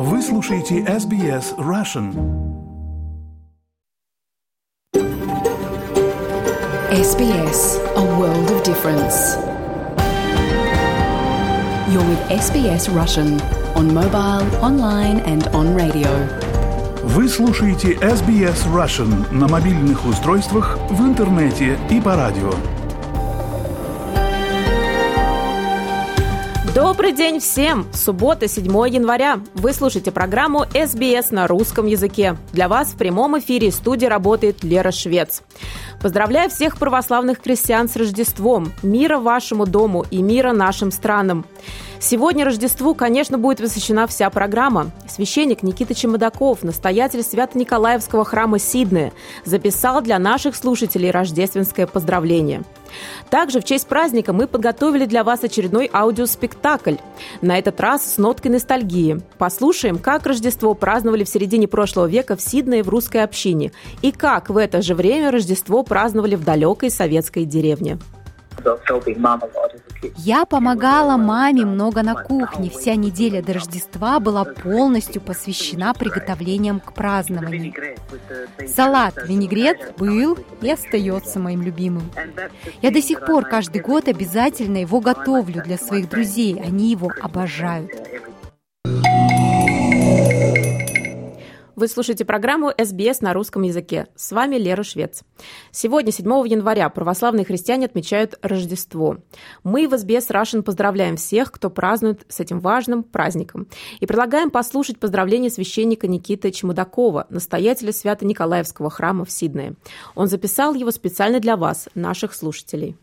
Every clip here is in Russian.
Вы слушаете SBS Russian. SBS, a world of difference. You're with SBS Russian on mobile, online and on radio. Вы слушаете SBS Russian на мобильных устройствах, в интернете и по радио. Добрый день всем! Суббота, 7 января. Вы слушаете программу SBS на русском языке. Для вас в прямом эфире из студии работает Лера Швец. Поздравляю всех православных христиан с Рождеством, мира вашему дому и мира нашим странам. Сегодня Рождеству, конечно, будет посвящена вся программа. Священник Никита Чемодаков, настоятель Свято-Николаевского храма Сиднея, записал для наших слушателей рождественское поздравление. Также в честь праздника мы подготовили для вас очередной аудиоспектакль. На этот раз с ноткой ностальгии. Послушаем, как Рождество праздновали в середине прошлого века в Сиднее в русской общине и как в это же время Рождество праздновали в далекой советской деревне. Я помогала маме много на кухне. Вся неделя до Рождества была полностью посвящена приготовлениям к празднованию. Салат-винегрет был и остается моим любимым. Я до сих пор каждый год обязательно его готовлю для своих друзей. Они его обожают. Вы слушаете программу SBS на русском языке. С вами Лера Швец. Сегодня, 7 января, православные христиане отмечают Рождество. Мы в SBS Russian поздравляем всех, кто празднует с этим важным праздником. И предлагаем послушать поздравления священника Никиты Чемодакова, настоятеля Свято-Николаевского храма в Сиднее. Он записал его специально для вас, наших слушателей.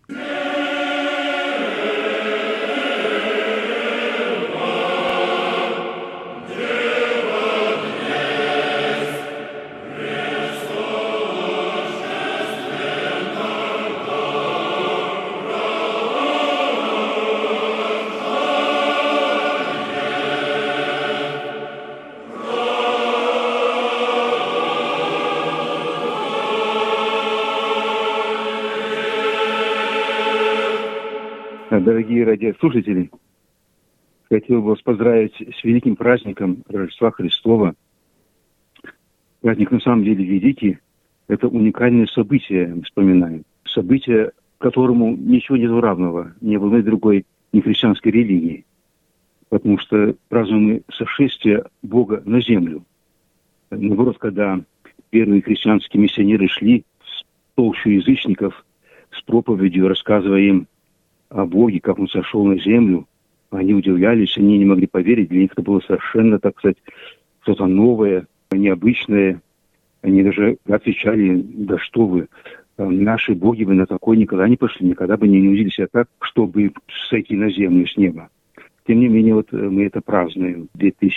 Дорогие радиослушатели, хотел бы вас поздравить с великим праздником Рождества Христова. Праздник на самом деле великий. Это уникальное событие, мы вспоминаем. Событие, которому ничего нет равного ни в одной другой нехристианской религии. Потому что празднуем мы сошествие Бога на землю. Наоборот, когда первые христианские миссионеры шли в толщу язычников с проповедью, рассказывая им о Боге, как Он сошел на землю, они удивлялись, они не могли поверить, для них это было совершенно, так сказать, что-то новое, необычное. Они даже отвечали: да что вы, наши боги бы на такое никогда не пошли, никогда бы не унизили себя так, чтобы сойти на землю с неба. Тем не менее, вот мы это празднуем.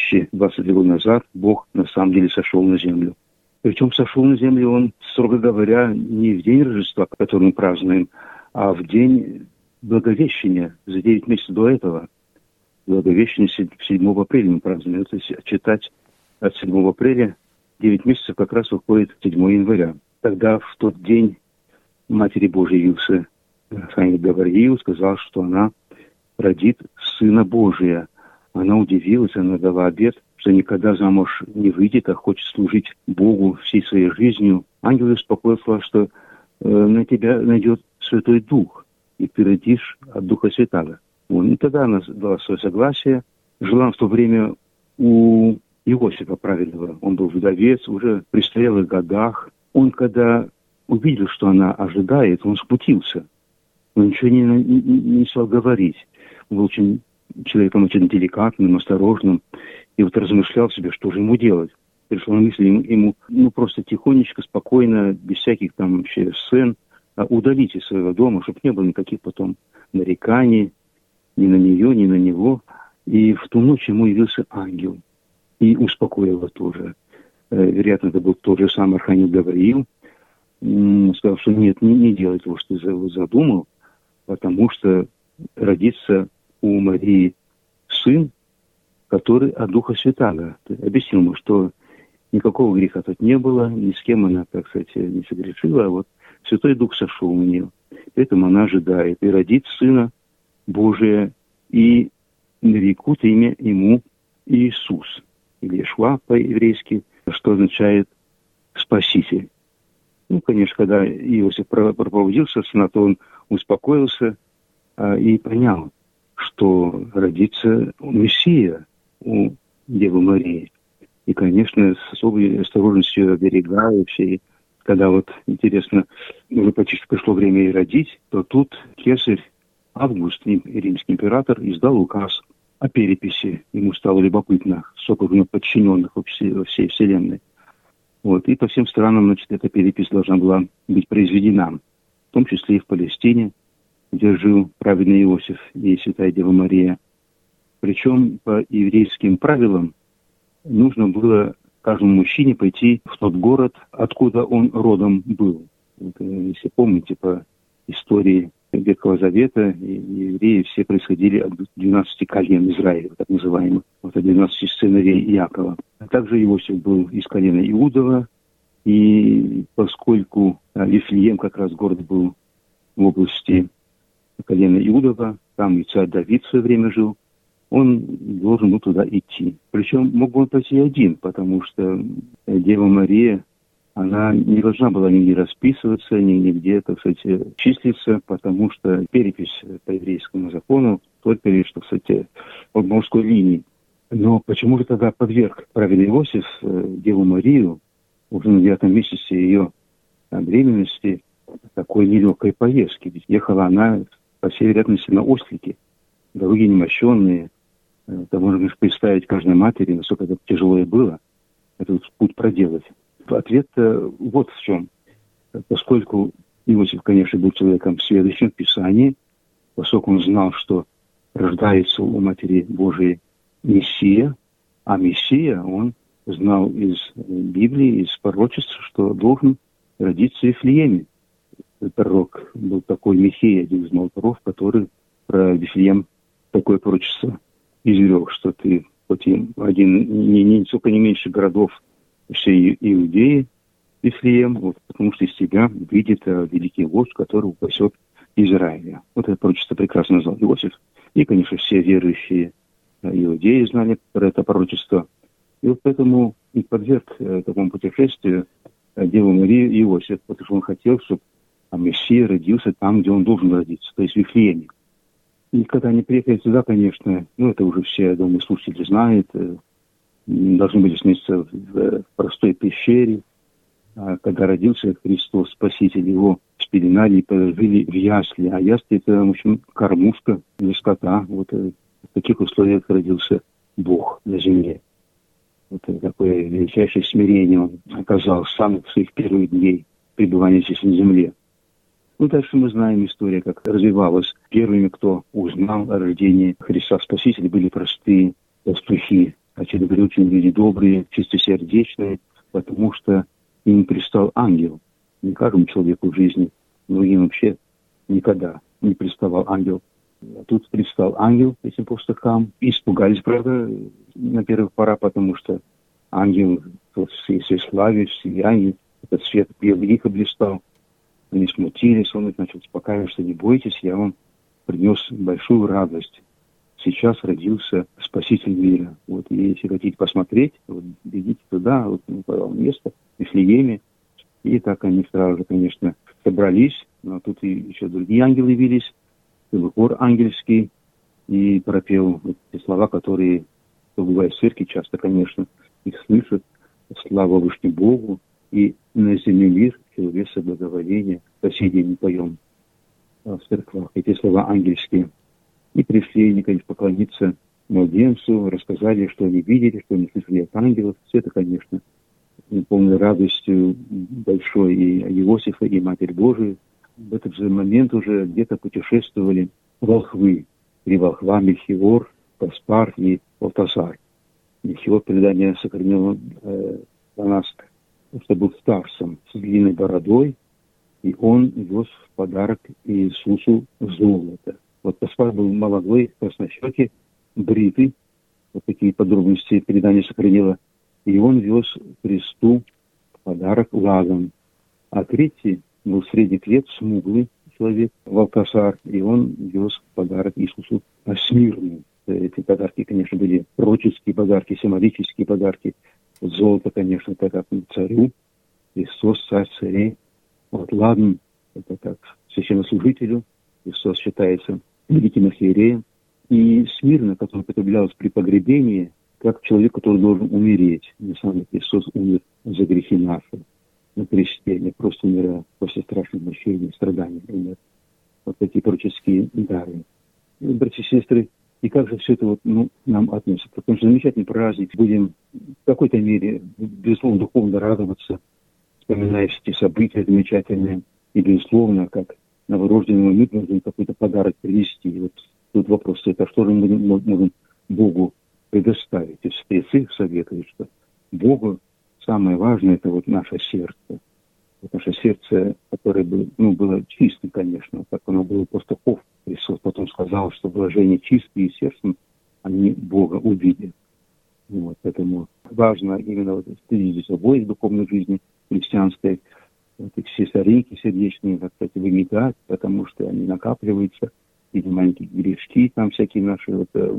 2022 года назад Бог на самом деле сошел на землю. Причем сошел на землю Он, строго говоря, не в день Рождества, который мы празднуем, а в день Благовещения, за 9 месяцев до этого. Благовещение 7 апреля мы празднуем. Это читать от 7 апреля 9 месяцев как раз выходит 7 января. Тогда в тот день Матери Божией явился ангел Гавриил, сказал, что она родит Сына Божия. Она удивилась, она дала обет, что никогда замуж не выйдет, а хочет служить Богу всей своей жизнью. Ангел успокоил, что на тебя найдет Святой Дух, и ты родишь от Духа Святаго. И тогда она дала свое согласие. Жила в то время у Иосифа праведного. Он был вдовец, уже в престарелых годах. Он, когда увидел, что она ожидает, он смутился. Он ничего не стал говорить. Он был человеком очень деликатным, осторожным. И вот размышлял себе, что же ему делать. Пришла мысль ему просто тихонечко, спокойно, без всяких там вообще сцен, удалить из своего дома, чтобы не было никаких потом нареканий ни на нее, ни на него. И в ту ночь ему явился ангел и успокоил его тоже. Вероятно, это был тот же самый архангел Гавриил. Сказал, что нет, не делай того, что ты задумал, потому что родится у Марии сын, который от Духа Святаго. Объяснил ему, что никакого греха тут не было, ни с кем она, так сказать, не согрешила, а вот Святой Дух сошел на нее. Поэтому она ожидает и родит Сына Божия, и нарекут имя Ему Иисус. или Ишуа по-еврейски, что означает «спаситель». Конечно, когда Иосиф пробудился, то он успокоился и понял, что родится Мессия у Девы Марии. И, конечно, с особой осторожностью оберегал вообще. Когда интересно, уже почти пришло время ей родить, то тут кесарь Август, римский император, издал указ о переписи. Ему стало любопытно, сколько у него подчиненных во всей вселенной. И по всем странам, эта перепись должна была быть произведена, в том числе и в Палестине, где жил праведный Иосиф и Святая Дева Мария. Причем по еврейским правилам нужно было каждому мужчине пойти в тот город, откуда он родом был. Если помните, по истории Ветхого Завета, евреи все происходили от 12 колен Израиля, так называемых, от 12 сыновей Иакова. А также Иосиф был из колена Иудова, и поскольку Вифлеем как раз город был в области колена Иудова, там и царь Давид в свое время жил, он должен был туда идти. Причем мог бы он пойти один, потому что Дева Мария, она не должна была нигде расписываться, нигде, числиться, потому что перепись по еврейскому закону только лишь, по мужской линии. Но почему же тогда подверг праведный Иосиф Деву Марию уже на 9 месяце ее беременности такой нелегкой поездке? Ведь ехала она, по всей вероятности, на ослике. Дороги немощенные. Это можно представить каждой матери, насколько это тяжело и было, этот путь проделать. Ответ вот в чем. Поскольку Иосиф, конечно, был человеком сведущим в Писании, поскольку он знал, что рождается у Матери Божией Мессия, а Мессия, он знал из Библии, из пророчеств, что должен родиться в Вифлееме. Пророк был такой Михея, один из молоторов, который про Вифлеем такое пророчество изрек, что ты хоть и один, сколько не меньше городов всей Иудеи, Вифлеем, потому что из тебя выйдет великий вождь, который упасет Израиля. Это пророчество прекрасно назвал Иосиф. И, конечно, все верующие иудеи знали про это пророчество. И поэтому и подверг такому путешествию Деву Марию и Иосиф, потому что он хотел, чтобы Мессия родился там, где он должен родиться, то есть в Вифлееме. И когда они приехали сюда, конечно, это уже все, я думаю, слушатели знают, должны были сниться в простой пещере. А когда родился Христос, Спаситель, его спеленали и положили в ясли. А ясли — это, в общем, кормушка для скота. В таких условиях родился Бог на земле. Такое величайшее смирение он оказал с самых своих первых дней пребывания здесь на земле. Дальше мы знаем историю, как развивалась. Первыми, кто узнал о рождении Христа Спасителя, были простые пастухи. Отсюда были очень люди добрые, чистосердечные, потому что им пристал ангел. Не каждому человеку в жизни, многим вообще никогда не приставал ангел. А тут пристал ангел этим пастухам. Испугались, правда, на первых порах, потому что ангел в всей славе, в сиянии, этот свет белый лихо блистал. Они смутились, он их начал успокаивать, что не бойтесь, я вам принес большую радость. Сейчас родился Спаситель мира. И если хотите посмотреть, бегите туда, место в Вифлееме. И так они сразу же, конечно, собрались. Но тут и еще другие ангелы явились, целый хор ангельский, и пропел эти слова, которые, кто бывает в церкви, часто, конечно, их слышат. Слава Вышнему Богу, и на земле мир, человеческое благоволение, по сей день мы поем в церквах эти слова ангельские. И пришли они, конечно, поклониться младенцу, рассказали, что они видели, что они слышали от ангелов. Все это, конечно, полной радостью большой и Иосифа, и Матерь Божию. В этот же момент уже где-то путешествовали волхвы. 3 волхва: Мельхиор, Каспар и Валтасар. Мельхиор, предание сохранило для нас, что был старцем с длинной бородой, и он вез в подарок Иисусу золото. Каспар был молодой, краснощекий, бритый, такие подробности предание сохранило, и он вез Христу в подарок ладан. А третий был средних лет, смуглый человек, Валтасар, и он вез в подарок Иисусу смирну. эти подарки, конечно, были пророческие подарки, символические подарки. Вот золото, конечно, это как царю, Христос, царь царей. Вот ладан, это как священнослужителю, Христос считается великим архиереем. И смирно, которое употреблялось при погребении, как человек, который должен умереть. На самом деле Христос умер за грехи наши на кресте, не просто умирая после страшных мучений, страданий. Умер. Вот такие пророческие дары. Братья и сестры, и как же все это нам относится? Потому что замечательный праздник. Будем в какой-то мере, безусловно, духовно радоваться, вспоминая все эти события замечательные. И, безусловно, как новорожденному мы должны какой-то подарок принести. И вот тут вопрос стоит, а что же мы можем Богу предоставить? И спецы советуют, что Богу самое важное – это вот наше сердце. Вот наше сердце, которое было чистым, конечно, как оно было просто Христос потом сказал, что блажение чистые сердцем, они Бога увидят. Вот, поэтому важно именно следить за собой в духовной жизни христианской, вот, все соринки сердечные, так сказать, выметать, потому что они накапливаются, эти маленькие грешки, там всякие наши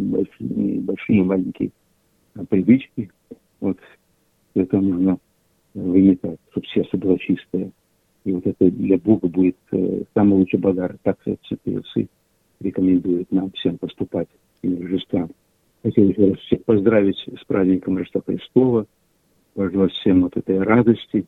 большие маленькие привычки. Вот это нужно выметать, чтобы сердце было чистое. И вот это для Бога будет самый лучший подарок. Так святые отцы рекомендуют нам всем поступать в Рождества. Хотел еще раз всех поздравить с праздником Рождества Христова, пожелать всем вот этой радости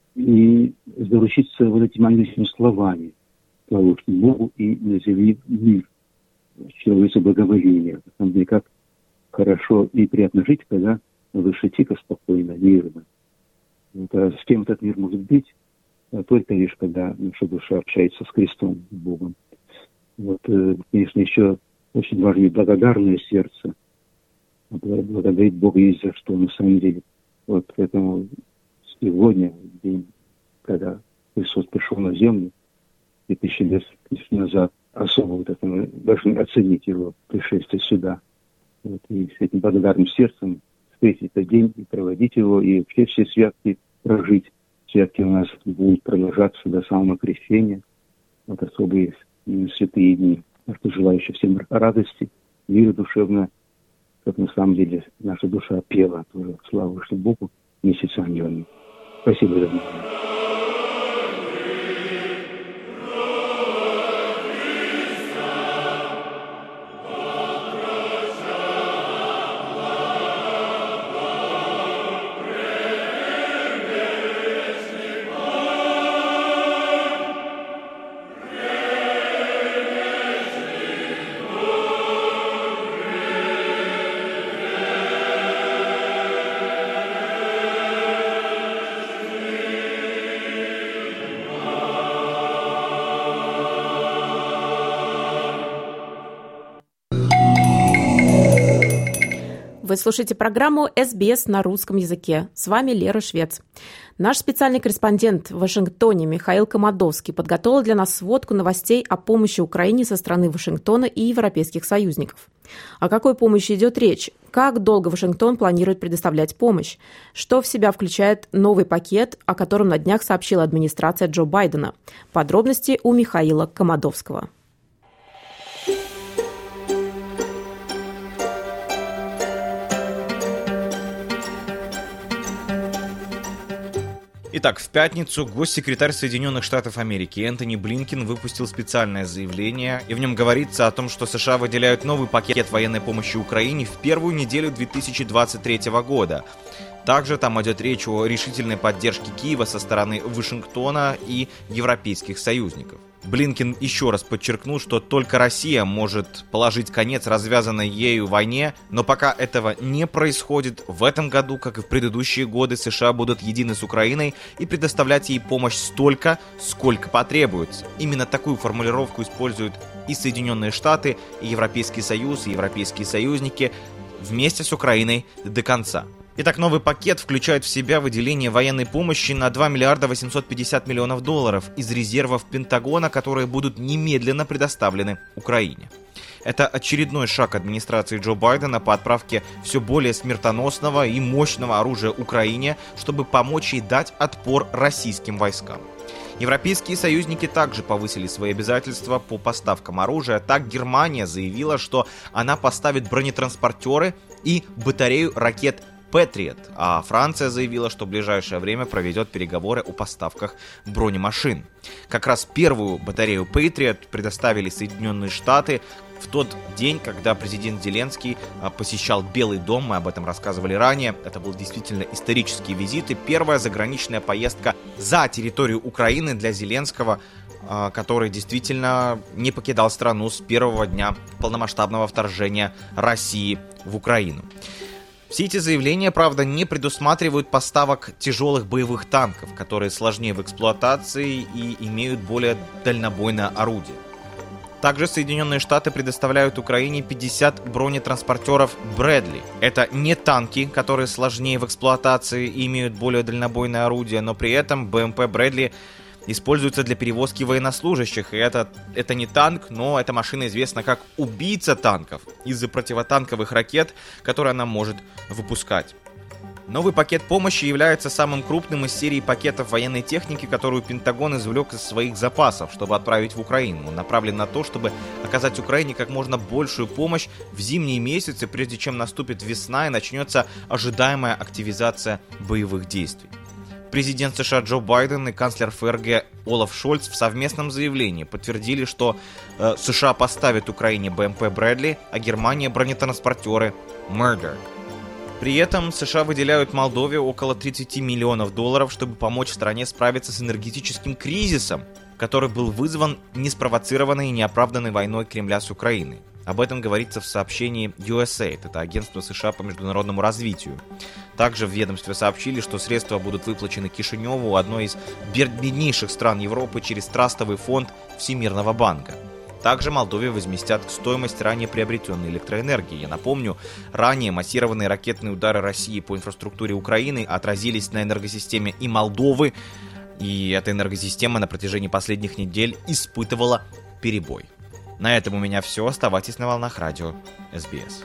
и заручиться вот этими ангельскими словами. Слава Богу и назови мир. Человеческое благоволение. На самом деле, как хорошо и приятно жить, когда на душе тихо, спокойно, мирно. Вот, а с кем этот мир может быть? Только лишь, когда наша душа общается с Христом, с Богом. Вот, конечно, еще очень важно и благодарное сердце. Благодарить Бога есть за что, на самом деле. Вот поэтому сегодня, день, когда Христос пришел на землю, 2000 лет назад, особо вот это мы должны оценить его пришествие сюда. Вот, и с этим благодарным сердцем встретить этот день и проводить его, и вообще все святки прожить. Святки у нас будут продолжаться до самого крещения. Вот особые святые дни. Желаю еще всем радости, мира душевного, как на самом деле наша душа пела тоже. Слава Высшему Богу, вместе с ангелами. Спасибо за внимание. Вы слушаете программу «СБС на русском языке». С вами Лера Швец. Наш специальный корреспондент в Вашингтоне Михаил Комадовский подготовил для нас сводку новостей о помощи Украине со стороны Вашингтона и европейских союзников. О какой помощи идет речь? Как долго Вашингтон планирует предоставлять помощь? Что в себя включает новый пакет, о котором на днях сообщила администрация Джо Байдена? Подробности у Михаила Комадовского. Итак, в пятницу госсекретарь Соединенных Штатов Америки Энтони Блинкен выпустил специальное заявление, и в нем говорится о том, что США выделяют новый пакет военной помощи Украине в первую неделю 2023 года. Также там идет речь о решительной поддержке Киева со стороны Вашингтона и европейских союзников. Блинкен еще раз подчеркнул, что только Россия может положить конец развязанной ею войне, но пока этого не происходит, в этом году, как и в предыдущие годы, США будут едины с Украиной и предоставлять ей помощь столько, сколько потребуется. Именно такую формулировку используют и Соединенные Штаты, и Европейский Союз, и европейские союзники вместе с Украиной до конца. Итак, новый пакет включает в себя выделение военной помощи на 2 миллиарда 850 миллионов долларов из резервов Пентагона, которые будут немедленно предоставлены Украине. Это очередной шаг администрации Джо Байдена по отправке все более смертоносного и мощного оружия Украине, чтобы помочь ей дать отпор российским войскам. Европейские союзники также повысили свои обязательства по поставкам оружия. Так Германия заявила, что она поставит бронетранспортеры и батарею ракет Patriot, а Франция заявила, что в ближайшее время проведет переговоры о поставках бронемашин. Как раз первую батарею Patriot предоставили Соединенные Штаты в тот день, когда президент Зеленский посещал Белый дом, мы об этом рассказывали ранее. Это был действительно исторический визит и первая заграничная поездка за территорию Украины для Зеленского, который действительно не покидал страну с первого дня полномасштабного вторжения России в Украину. Все эти заявления, правда, не предусматривают поставок тяжелых боевых танков, которые сложнее в эксплуатации и имеют более дальнобойное орудие. Также Соединенные Штаты предоставляют Украине 50 бронетранспортеров Брэдли. Это не танки, которые сложнее в эксплуатации и имеют более дальнобойное орудие, но при этом БМП Брэдли используется для перевозки военнослужащих. И это не танк, но эта машина известна как убийца танков из-за противотанковых ракет, которые она может выпускать. Новый пакет помощи является самым крупным из серии пакетов военной техники, которую Пентагон извлек из своих запасов, чтобы отправить в Украину. Он направлен на то, чтобы оказать Украине как можно большую помощь в зимние месяцы, прежде чем наступит весна и начнется ожидаемая активизация боевых действий. Президент США Джо Байден и канцлер ФРГ Олаф Шольц в совместном заявлении подтвердили, что США поставят Украине БМП Брэдли, а Германия бронетранспортеры Murder. При этом США выделяют Молдове около $30 миллионов, чтобы помочь стране справиться с энергетическим кризисом, который был вызван неспровоцированной и неоправданной войной Кремля с Украиной. Об этом говорится в сообщении USAID, это агентство США по международному развитию. Также в ведомстве сообщили, что средства будут выплачены Кишиневу, одной из беднейших стран Европы, через трастовый фонд Всемирного банка. Также Молдове возместят стоимость ранее приобретенной электроэнергии. Я напомню, ранее массированные ракетные удары России по инфраструктуре Украины отразились на энергосистеме и Молдовы, и эта энергосистема на протяжении последних недель испытывала перебой. На этом у меня все. Оставайтесь на волнах радио СБС.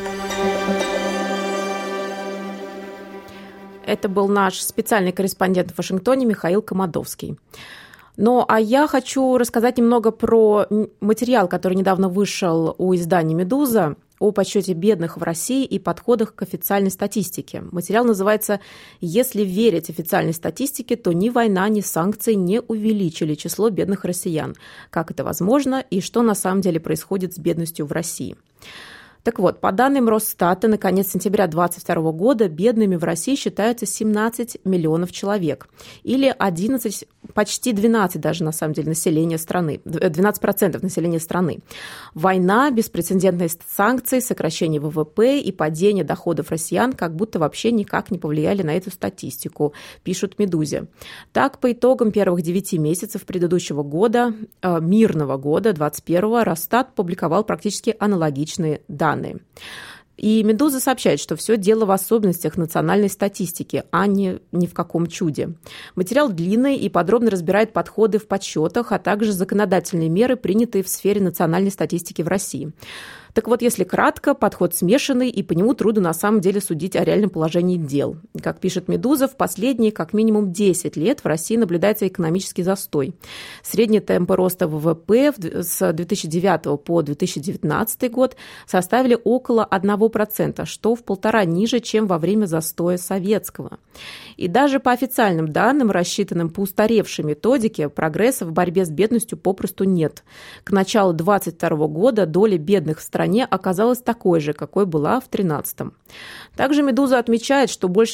Это был наш специальный корреспондент в Вашингтоне Михаил Комадовский. Ну, а я хочу рассказать немного про материал, который недавно вышел у издания «Медуза» о подсчете бедных в России и подходах к официальной статистике. Материал называется «Если верить официальной статистике, то ни война, ни санкции не увеличили число бедных россиян. Как это возможно и что на самом деле происходит с бедностью в России?» Так вот, по данным Росстата, на конец сентября 2022 года бедными в России считаются 17 миллионов человек, или 11, почти 12 даже на самом деле населения страны, 12% населения страны. Война, беспрецедентные санкции, сокращение ВВП и падение доходов россиян как будто вообще никак не повлияли на эту статистику, пишут «Медузе». Так, по итогам первых 9 месяцев предыдущего года, мирного года, 2021, Росстат публиковал практически аналогичные данные. И «Медуза» сообщает, что все дело в особенностях национальной статистики, а не ни в каком чуде. Материал длинный и подробно разбирает подходы в подсчетах, а также законодательные меры, принятые в сфере национальной статистики в России. Так вот, если кратко, подход смешанный, и по нему трудно на самом деле судить о реальном положении дел. Как пишет «Медуза», в последние как минимум 10 лет в России наблюдается экономический застой. Средние темпы роста ВВП с 2009 по 2019 год составили около 1%, что в 1,5 ниже, чем во время застоя советского. И даже по официальным данным, рассчитанным по устаревшей методике, прогресса в борьбе с бедностью попросту нет. К началу 2022 года доля бедных в стране оказалась такой же, какой была в 2013. Также «Медуза» отмечает, что больше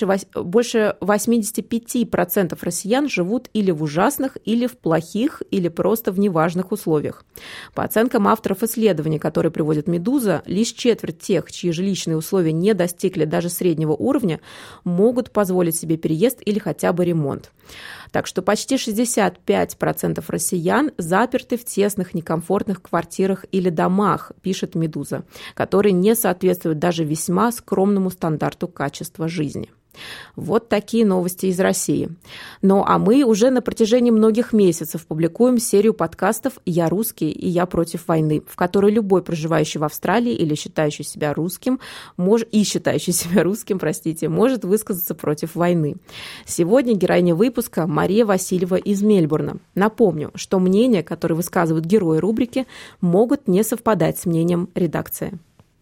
85% россиян живут или в ужасных, или в плохих, или просто в неважных условиях. По оценкам авторов исследований, которые приводит «Медуза», лишь четверть тех, чьи жилищные условия не достигли даже среднего уровня, могут позволить себе переезд или хотя бы ремонт. Так что почти 65% россиян заперты в тесных, некомфортных квартирах или домах, пишет «Медуза», которые не соответствуют даже весьма скромному стандарту качества жизни. Вот такие новости из России. Ну а мы уже на протяжении многих месяцев публикуем серию подкастов «Я русский» и «Я против войны», в которой любой проживающий в Австралии или считающий себя русским, может высказаться против войны. Сегодня героиня выпуска Мария Васильева из Мельбурна. Напомню, что мнения, которые высказывают герои рубрики, могут не совпадать с мнением редакции.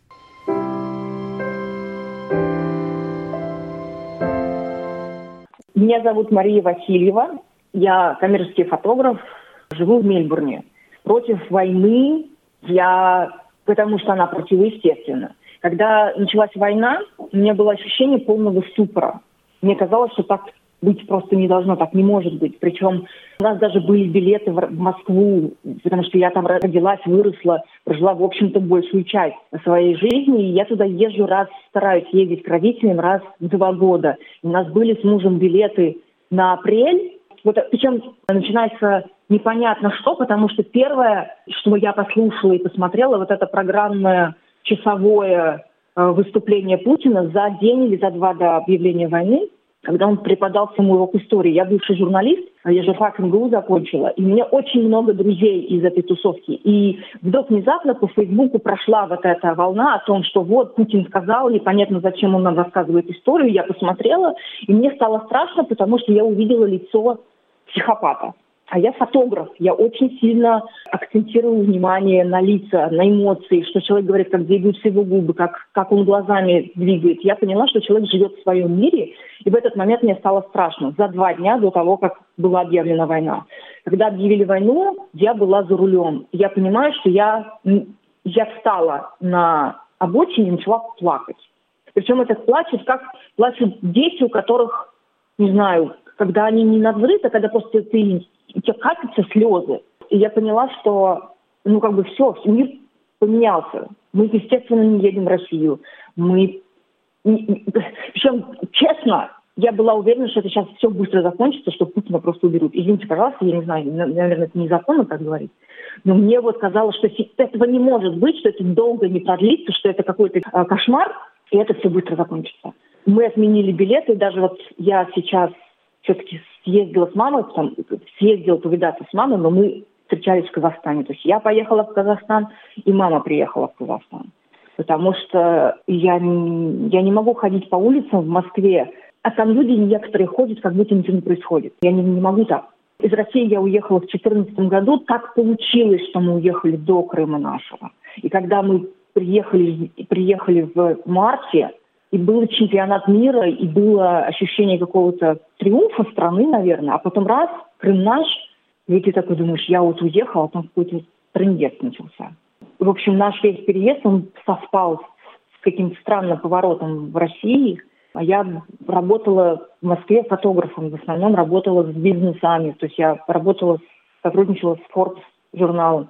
Меня зовут Мария Васильева, я коммерческий фотограф, живу в Мельбурне. Против войны потому что она противоестественна. Когда началась война, у меня было ощущение полного ступора. Мне казалось, что так быть просто не должно, так не может быть. Причем у нас даже были билеты в Москву, потому что я там родилась, выросла, прожила, в общем-то, большую часть своей жизни. И я туда езжу стараюсь ездить к родителям раз в 2 года. У нас были с мужем билеты на апрель. Причем начинается непонятно что, потому что первое, что я послушала и посмотрела, это программное часовое выступление Путина за день или за 2 до объявления войны, когда он преподал всему урок истории. Я бывший журналист, я журфак МГУ закончила, и у меня очень много друзей из этой тусовки. И вдруг внезапно по Фейсбуку прошла эта волна о том, что Путин сказал, непонятно, зачем он нам рассказывает историю. Я посмотрела, и мне стало страшно, потому что я увидела лицо психопата. А я фотограф, я очень сильно акцентирую внимание на лица, на эмоции, что человек говорит, как двигаются его губы, как он глазами двигает. Я поняла, что человек живет в своем мире, и в этот момент мне стало страшно. За 2 дня до того, как была объявлена война. Когда объявили войну, я была за рулем. Я понимаю, что я встала на обочине и начала плакать. Причем этот плач, как плачут дети, у которых, не знаю, когда они не навзрыты, а когда просто у тебя катятся слезы. И я поняла, что, все, мир поменялся. Мы, естественно, не едем в Россию. Причем, честно, я была уверена, что это сейчас все быстро закончится, что Путина просто уберут. Извините, пожалуйста, я не знаю, наверное, это незаконно так говорить. Но мне казалось, что этого не может быть, что это долго не продлится, что это какой-то кошмар, и это все быстро закончится. Мы отменили билеты, даже я сейчас все-таки съездила с мамой, съездила повидаться с мамой, но мы встречались в Казахстане. То есть я поехала в Казахстан, и мама приехала в Казахстан. Потому что я не могу ходить по улицам в Москве, а там люди некоторые ходят, как будто ничего не происходит. Я не могу так. Из России я уехала в 2014 году. Так получилось, что мы уехали до Крыма нашего. И когда мы приехали в марте, и был чемпионат мира, и было ощущение какого-то триумфа страны, наверное. А потом раз, Крым наш, и ты такой думаешь, я уехал, а там какой-то трындец начался. В общем, наш весь переезд, он совпал с каким-то странным поворотом в России. А я работала в Москве фотографом, в основном работала с бизнесами. То есть я сотрудничала с Forbes журналом,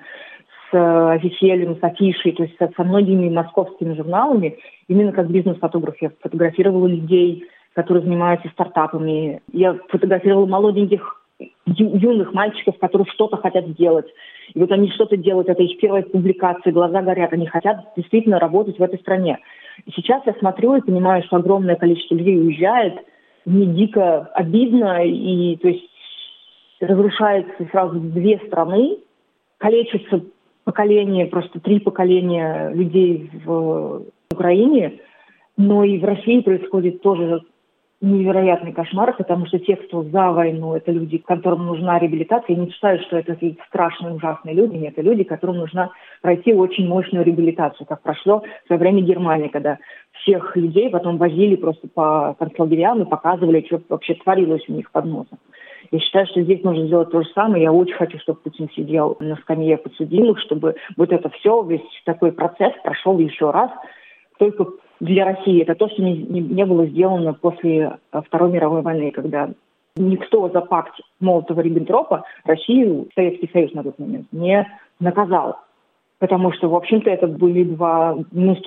с официелем, с афишей, то есть со многими московскими журналами. Именно как бизнес-фотограф я фотографировала людей, которые занимаются стартапами. Я фотографировала молоденьких, юных мальчиков, которые что-то хотят сделать. И они что-то делают, это их первая публикация, глаза горят, они хотят действительно работать в этой стране. И сейчас я смотрю и понимаю, что огромное количество людей уезжает, мне дико обидно, и то есть разрушается сразу 2 страны, калечатся поколение, просто 3 поколения людей в Украине, но и в России происходит тоже невероятный кошмар, потому что те, кто за войну, это люди, которым нужна реабилитация. Я не считаю, что это страшные, ужасные люди. Нет, это люди, которым нужно пройти очень мощную реабилитацию, как прошло в свое время Германия, когда всех людей потом возили просто по концлагерям и показывали, что вообще творилось у них под носом. Я считаю, что здесь нужно сделать то же самое. Я очень хочу, чтобы Путин сидел на скамье подсудимых, чтобы это все, весь такой процесс прошел еще раз. Только для России это то, что не было сделано после Второй мировой войны, когда никто за пакт Молотова-Риббентропа Россию, Советский Союз на тот момент, не наказал. Потому что, в общем-то, это были 2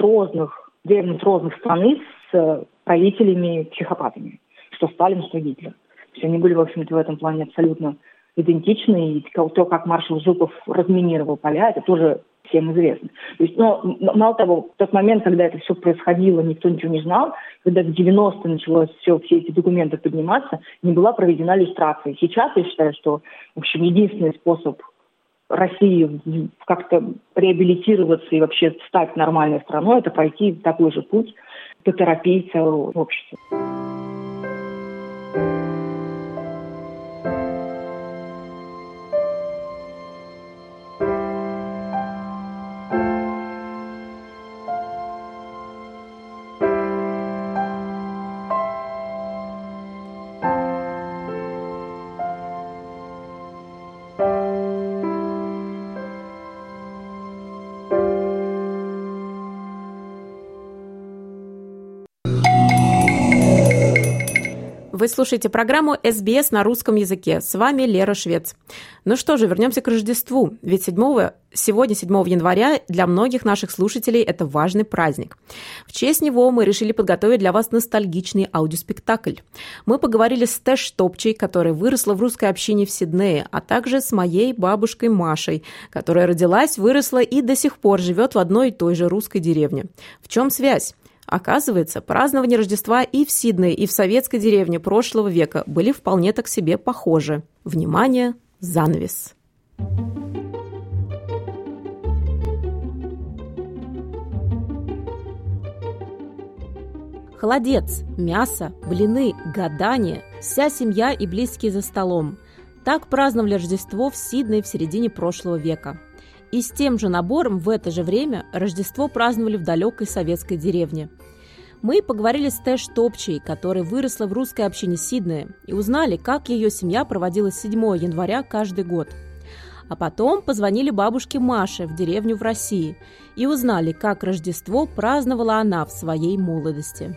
две монструозных страны с правителями-психопатами, что Сталин, что Гитлер. То есть они были, в общем-то, в этом плане абсолютно идентичны. И то, как маршал Жуков разминировал поля, это тоже всем известно. То есть, мало того, в тот момент, когда это все происходило, никто ничего не знал, когда в 90-е началось все эти документы подниматься, не была проведена люстрация. Сейчас я считаю, что, в общем, единственный способ России как-то реабилитироваться и вообще стать нормальной страной, это пройти такой же путь по терапии целого общества. Вы слушаете программу «СБС» на русском языке. С вами Лера Швец. Ну что же, вернемся к Рождеству. Ведь сегодня, 7 января, для многих наших слушателей это важный праздник. В честь него мы решили подготовить для вас ностальгичный аудиоспектакль. Мы поговорили с Тэш Топчей, которая выросла в русской общине в Сиднее, а также с моей бабушкой Машей, которая родилась, выросла и до сих пор живет в одной и той же русской деревне. В чем связь? Оказывается, празднование Рождества и в Сиднее, и в советской деревне прошлого века были вполне так себе похожи. Внимание, занавес. Холодец, мясо, блины, гадание, вся семья и близкие за столом. Так праздновали Рождество в Сиднее в середине прошлого века. И с тем же набором в это же время Рождество праздновали в далекой советской деревне. Мы поговорили с Тэш Топчей, которая выросла в русской общине Сиднея, и узнали, как ее семья проводила 7 января каждый год. А потом позвонили бабушке Маше в деревню в России и узнали, как Рождество праздновала она в своей молодости.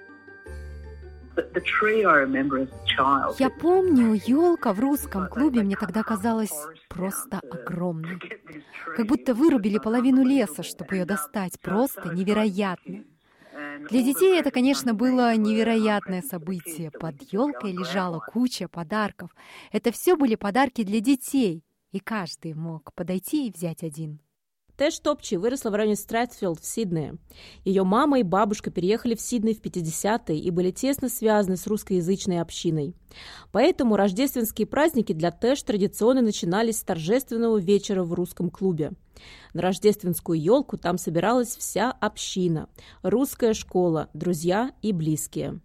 Я помню, елка в русском клубе мне тогда казалась просто огромной. Как будто вырубили половину леса, чтобы ее достать. Просто невероятно. Для детей это, конечно, было невероятное событие. Под елкой лежала куча подарков. Это все были подарки для детей, и каждый мог подойти и взять один. Тэш Топчи выросла в районе Стрэдфилд в Сиднее. Ее мама и бабушка переехали в Сидней в 50-е и были тесно связаны с русскоязычной общиной. Поэтому рождественские праздники для Тэш традиционно начинались с торжественного вечера в русском клубе. На рождественскую елку там собиралась вся община, русская школа, друзья и близкие.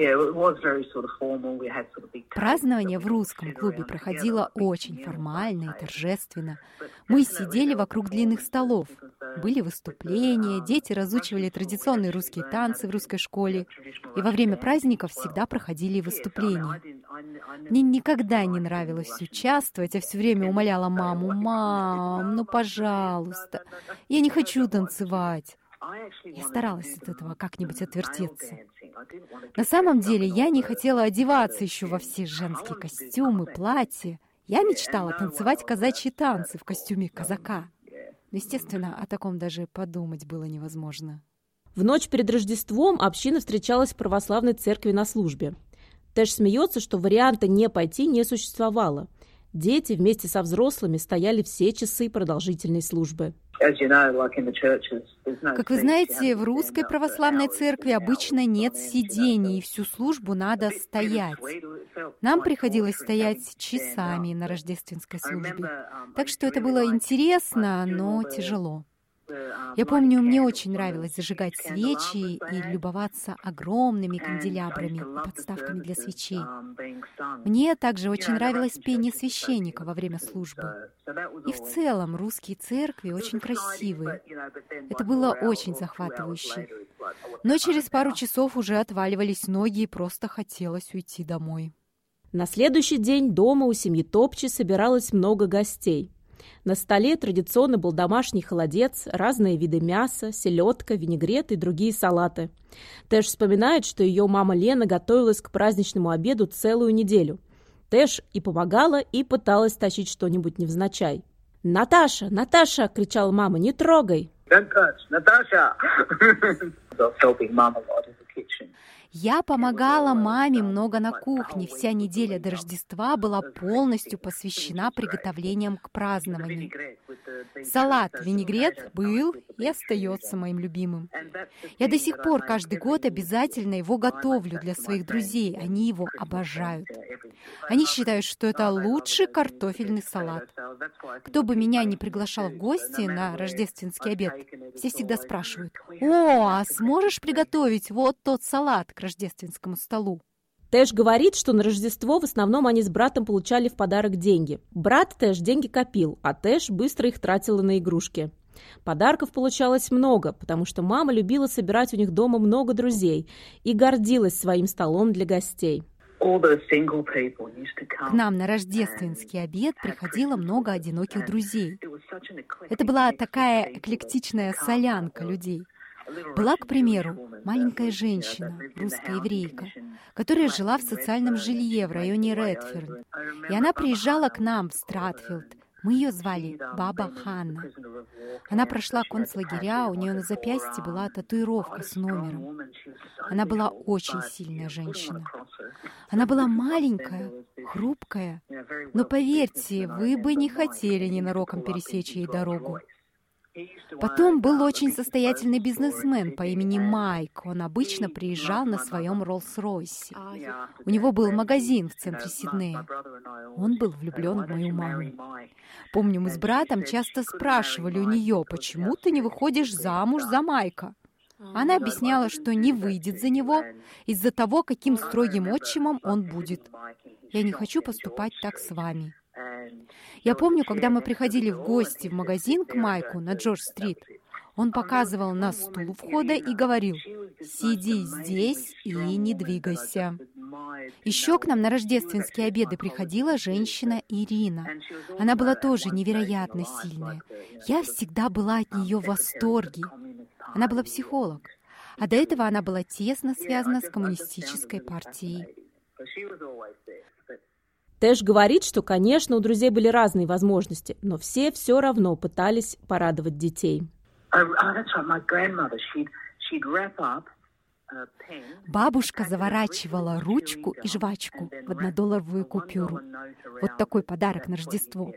Празднование в русском клубе проходило очень формально и торжественно. Мы сидели вокруг длинных столов. Были выступления, дети разучивали традиционные русские танцы в русской школе. И во время праздников всегда проходили выступления. Мне никогда не нравилось участвовать. Я все время умоляла маму: «Мам, ну пожалуйста, я не хочу танцевать». Я старалась от этого как-нибудь отвертеться. На самом деле я не хотела одеваться еще во все женские костюмы, платья. Я мечтала танцевать казачьи танцы в костюме казака. Но, естественно, о таком даже подумать было невозможно. В ночь перед Рождеством община встречалась в православной церкви на службе. Тэш смеется, что варианта не пойти не существовало. Дети вместе со взрослыми стояли все часы продолжительной службы. Как вы знаете, в русской православной церкви обычно нет сидений, и всю службу надо стоять. Нам приходилось стоять часами на рождественской службе. Так что это было интересно, но тяжело. Я помню, мне очень нравилось зажигать свечи и любоваться огромными канделябрами и подставками для свечей. Мне также очень нравилось пение священника во время службы. И в целом русские церкви очень красивые. Это было очень захватывающе. Но через пару часов уже отваливались ноги и просто хотелось уйти домой. На следующий день дома у семьи Топчи собиралось много гостей. На столе традиционно был домашний холодец, разные виды мяса, селедка, винегрет и другие салаты. Тэш вспоминает, что ее мама Лена готовилась к праздничному обеду целую неделю. Тэш и помогала, и пыталась тащить что-нибудь невзначай. «Наташа! Наташа!» – кричала мама. «Не трогай!» Don't touch, Natasha! Я помогала маме много на кухне. Вся неделя до Рождества была полностью посвящена приготовлениям к празднованию. Салат-винегрет был и остается моим любимым. Я до сих пор каждый год обязательно его готовлю для своих друзей. Они его обожают. Они считают, что это лучший картофельный салат. Кто бы меня ни приглашал в гости на рождественский обед, все всегда спрашивают: «О, а сможешь приготовить вот тот салат к рождественскому столу?» Тэш говорит, что на Рождество в основном они с братом получали в подарок деньги. Брат Тэш деньги копил, а Тэш быстро их тратила на игрушки. Подарков получалось много, потому что мама любила собирать у них дома много друзей и гордилась своим столом для гостей. К нам на рождественский обед приходило много одиноких друзей. Это была такая эклектичная солянка людей. Была, к примеру, маленькая женщина, русская еврейка, которая жила в социальном жилье в районе Редферн. И она приезжала к нам в Стратфилд. Мы ее звали Баба Ханна. Она прошла концлагеря, у нее на запястье была татуировка с номером. Она была очень сильная женщина. Она была маленькая, хрупкая, но, поверьте, вы бы не хотели ненароком пересечь ей дорогу. Потом был очень состоятельный бизнесмен по имени Майк. Он обычно приезжал на своем Роллс-Ройсе. У него был магазин в центре Сиднея. Он был влюблен в мою маму. Помню, мы с братом часто спрашивали у нее: «Почему ты не выходишь замуж за Майка?» Она объясняла, что не выйдет за него из-за того, каким строгим отчимом он будет. «Я не хочу поступать так с вами». Я помню, когда мы приходили в гости в магазин к Майку на Джордж-стрит, он показывал на стул у входа и говорил: «Сиди здесь и не двигайся». Еще к нам на рождественские обеды приходила женщина Ирина. Она была тоже невероятно сильная. Я всегда была от нее в восторге. Она была психолог, а до этого она была тесно связана с коммунистической партией. Тэш говорит, что, конечно, у друзей были разные возможности, но все равно пытались порадовать детей. Бабушка заворачивала ручку и жвачку в $1 купюру. Вот такой подарок на Рождество.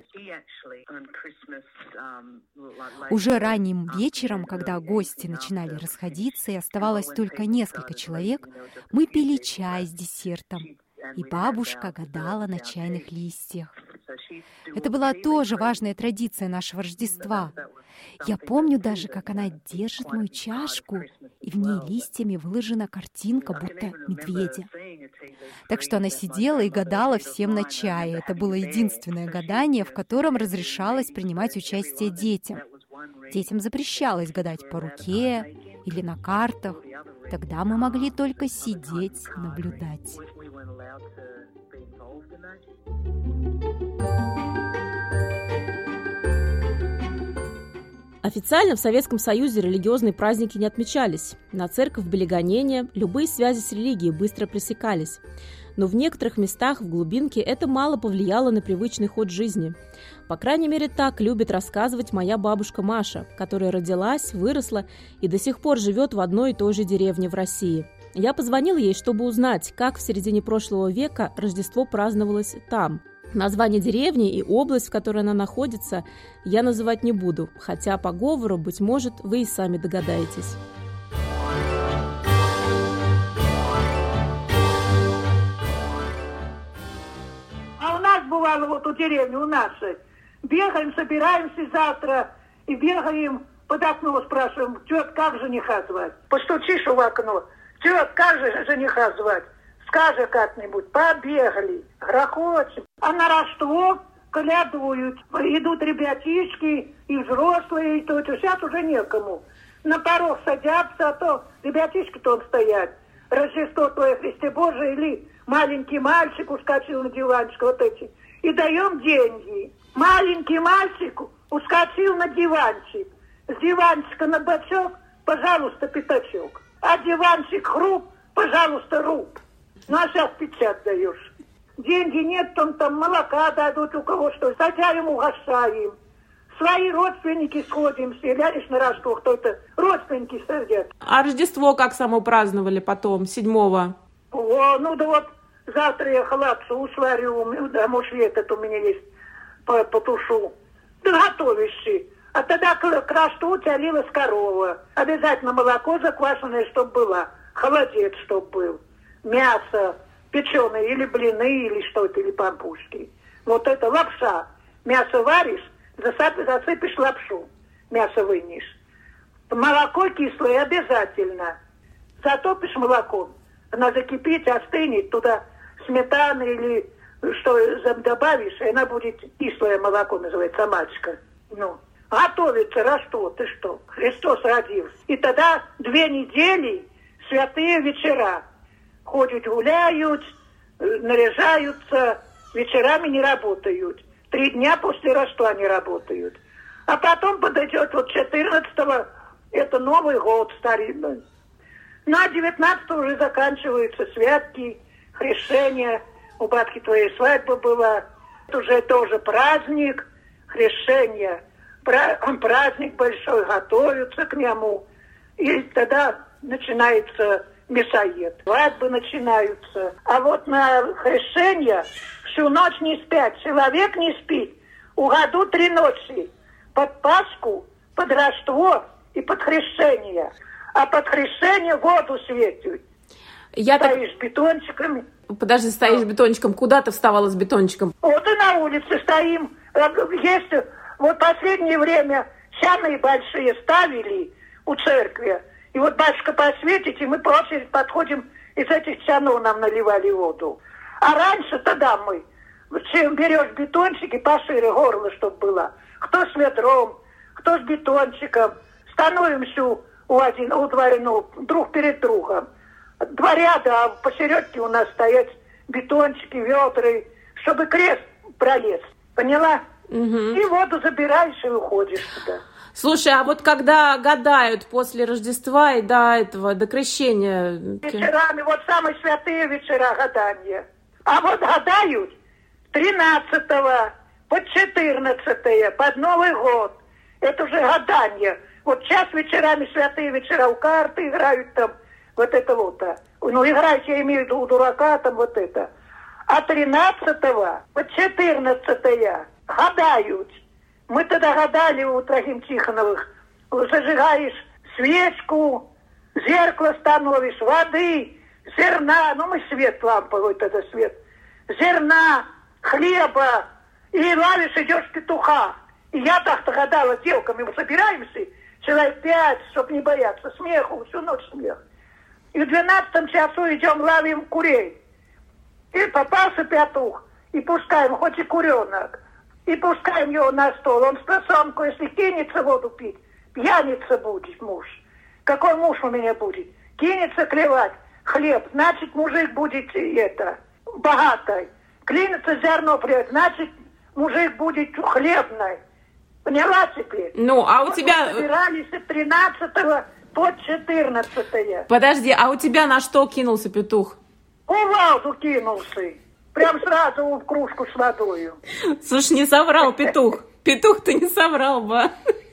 Уже ранним вечером, когда гости начинали расходиться и оставалось только несколько человек, мы пили чай с десертом. И бабушка гадала на чайных листьях. Это была тоже важная традиция нашего Рождества. Я помню даже, как она держит мою чашку, и в ней листьями выложена картинка, будто медведя. Так что она сидела и гадала всем на чае. Это было единственное гадание, в котором разрешалось принимать участие детям. Детям запрещалось гадать по руке или на картах. Тогда мы могли только сидеть, наблюдать. Официально в Советском Союзе религиозные праздники не отмечались. На церковь были гонения, любые связи с религией быстро пресекались. Но в некоторых местах в глубинке это мало повлияло на привычный ход жизни. По крайней мере, так любит рассказывать моя бабушка Маша, которая родилась, выросла и до сих пор живет в одной и той же деревне в России. Я позвонила ей, чтобы узнать, как в середине прошлого века Рождество праздновалось там. Название деревни и область, в которой она находится, я называть не буду, хотя по говору, быть может, вы и сами догадаетесь. А у нас бывало вот у деревни, у нашей. Бегаем, собираемся завтра и бегаем под окно, спрашиваем: «Тет, как жениха звать?» Постучишь в окно: «Тет, как же жениха звать?» Скажи как-нибудь: побегали, грохочем. А на Рождество колядуют. Идут ребятишки и взрослые, и то. Сейчас уже некому. На порог садятся, а то ребятишки-то стоят. Рождество Твое, Христе Божие, или маленький мальчик ускочил на диванчик, вот эти. И даем деньги. Маленький мальчик ускочил на диванчик. С диванчика на бочок, пожалуйста, пятачок. А диванчик хруп, пожалуйста, руб. Ну, а сейчас 50 даешь. Деньги нет, там молока дадут, у кого что. Садяем, угощаем. Свои родственники сходимся, глянешь на Рождество, кто-то родственники сидят. А Рождество как само праздновали потом, 7-го? О, ну да вот завтра я холодцу сварю, да, мушлет это у меня есть, потушу. Да готовишься. А тогда к Рождеству тялилась корова. Обязательно молоко заквашенное, чтобы было. Холодец, чтобы был. Мясо печеное, или блины, или что-то, или пампушки. Вот это лапша. Мясо варишь, засыпешь лапшу. Мясо вынешь. Молоко кислое обязательно. Затопишь молоком. Она закипит, остынет, туда сметаны или что добавишь, и она будет кислое молоко, называется, мачка. Ну, готовится Рождество, ты что? Христос родился. И тогда 2 недели святые вечера. Ходят, гуляют, наряжаются, вечерами не работают. 3 дня после Рождества не работают. А потом подойдет вот 14-го, это Новый год старинный. Ну, а 19-го уже заканчиваются святки, хрещения. У батки твоей свадьба была. Это уже тоже праздник, хрещение. Праздник большой, готовятся к нему. И тогда начинается мясоед. Свадьбы начинаются. А вот на хрещение всю ночь не спят. Человек не спит. У году 3 ночи. Под Пасху, под Рождество и под хрещение. А под хрещение воду светят. Стоишь бетончиками. Подожди, стоишь бетончиком. Куда ты вставала с бетончиком? Вот и на улице стоим. Есть, вот последнее время чаны большие ставили у церкви. И вот батюшка посветит, и мы по очереди подходим, из этих чанов нам наливали воду. А раньше тогда мы берешь бетончики пошире горло, чтобы было. Кто с ведром, кто с бетончиком. Становимся у двора, друг перед другом. 2 ряда, а посередке у нас стоят бетончики, ведры, чтобы крест пролез. Поняла? Угу. И воду забираешь и уходишь туда. Слушай, а вот когда гадают после Рождества и до крещения? Вечерами, вот самые святые вечера гадания. А вот гадают 13-го, под 14-е, под Новый год. Это уже гадание. Вот сейчас вечерами святые вечера у карты играют там, вот это вот. Ну, играть, я имею в виду, у дурака там вот это. А 13-го, под 14-е гадают. Мы тогда гадали у Трофим Тихоновых. Зажигаешь свечку, зеркало становишь, воды, зерна. Ну, мы свет ламповый тогда свет. Зерна, хлеба. И ловишь, идешь петуха. И я так-то гадала девками. Мы собираемся, человек 5, чтобы не бояться смеху, всю ночь смех. И в 12 часу идем, ловим курей. И попался петух. И пускаем, хоть и куренок. И пускаем его на стол. Он с просонку, если кинется воду пить, пьяница будет муж. Какой муж у меня будет? Кинется клевать хлеб, значит, мужик будет богатый. Клинится зерно плевать, значит, мужик будет хлебный. Поняла теперь? Ну, а у вот тебя... Мы собирались с 13 под 14. Подожди, а у тебя на что кинулся петух? У воду кинулся. Прям сразу в кружку с водою. Слушай, не соврал петух. Петух-то не соврал бы.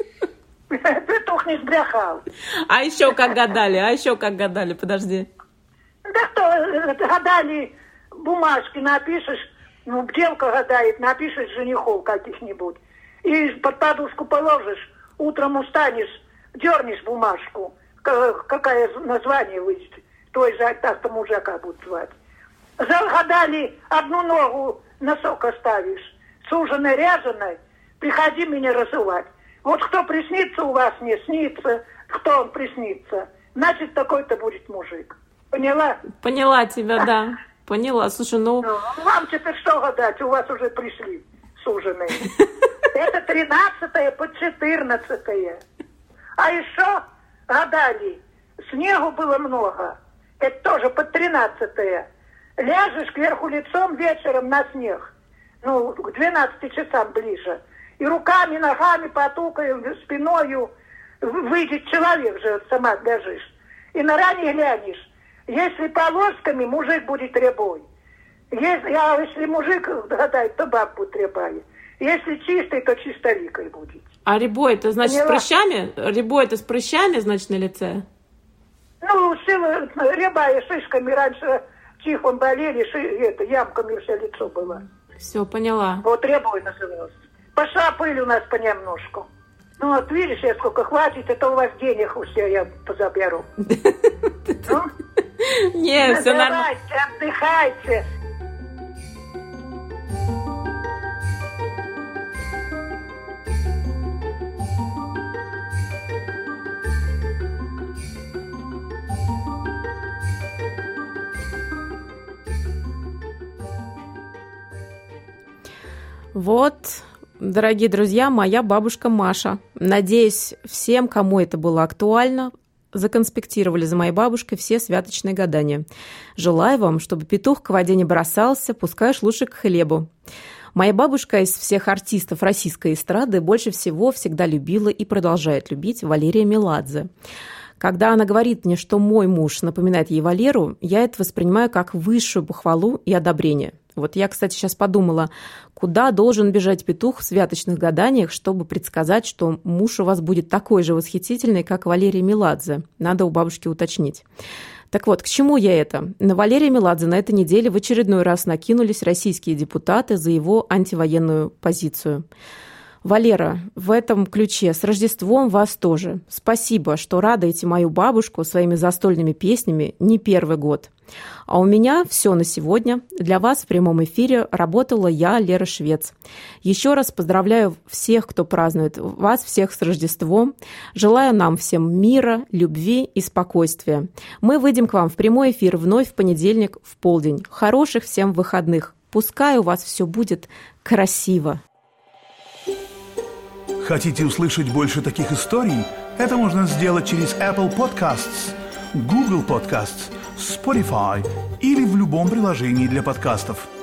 Петух не сбрехал. А еще как гадали? Подожди. Да что, гадали, бумажки напишешь, ну, девка гадает, напишешь женихов каких-нибудь. И под подушку положишь, утром устанешь, дернешь бумажку, какое название выйдет, той же так-то мужика будут звать. Загадали, 1 ногу носок оставишь, суженой, ряженой, приходи меня разувать. Вот кто приснится у вас, не снится, кто он приснится, значит, такой-то будет мужик. Поняла? Поняла тебя, да. Поняла. Слушай, ну... Вам теперь что гадать? У вас уже пришли суженые. Это 13-е под 14-е. А еще гадали, снегу было много. Это тоже под 13-е. Ляжешь кверху лицом вечером на снег. Ну, к 12 часам ближе. И руками, ногами потукаем, спиною. Выйдет человек же, сама ляжешь. И на ране глянешь. Если полосками, мужик будет рябой. Если мужик гадает, то баб будет рябая. Если чистый, то чистоликой будет. А рябой это значит Поняла. с прыщами? Рябой это с прыщами, значит, на лице? Ну, рябая шишками раньше чихом болели, ямками все лицо было. Все, поняла. Вот рябой называлось. Пошла пыль у нас понемножку. Ну вот видишь, я сколько хватит, это у вас денег у всех я позаберу. Не, все нормально. Давайте, отдыхайте. Вот, дорогие друзья, моя бабушка Маша. Надеюсь, всем, кому это было актуально, законспектировали за моей бабушкой все святочные гадания. Желаю вам, чтобы петух к воде не бросался, пускай уж лучше к хлебу. Моя бабушка из всех артистов российской эстрады больше всего всегда любила и продолжает любить Валерия Меладзе. Когда она говорит мне, что мой муж напоминает ей Валеру, я это воспринимаю как высшую похвалу и одобрение. Вот я, кстати, сейчас подумала, куда должен бежать петух в святочных гаданиях, чтобы предсказать, что муж у вас будет такой же восхитительный, как Валерий Меладзе. Надо у бабушки уточнить. Так вот, к чему я это? На Валерия Меладзе на этой неделе в очередной раз накинулись российские депутаты за его антивоенную позицию. Валера, в этом ключе с Рождеством вас тоже. Спасибо, что радуете мою бабушку своими застольными песнями не первый год. А у меня все на сегодня. Для вас в прямом эфире работала я, Лера Швец. Еще раз поздравляю всех, кто празднует, вас всех с Рождеством. Желаю нам всем мира, любви и спокойствия. Мы выйдем к вам в прямой эфир вновь в понедельник в полдень. Хороших всем выходных. Пускай у вас все будет красиво. Хотите услышать больше таких историй? Это можно сделать через Apple Podcasts, Google Podcasts, Spotify или в любом приложении для подкастов.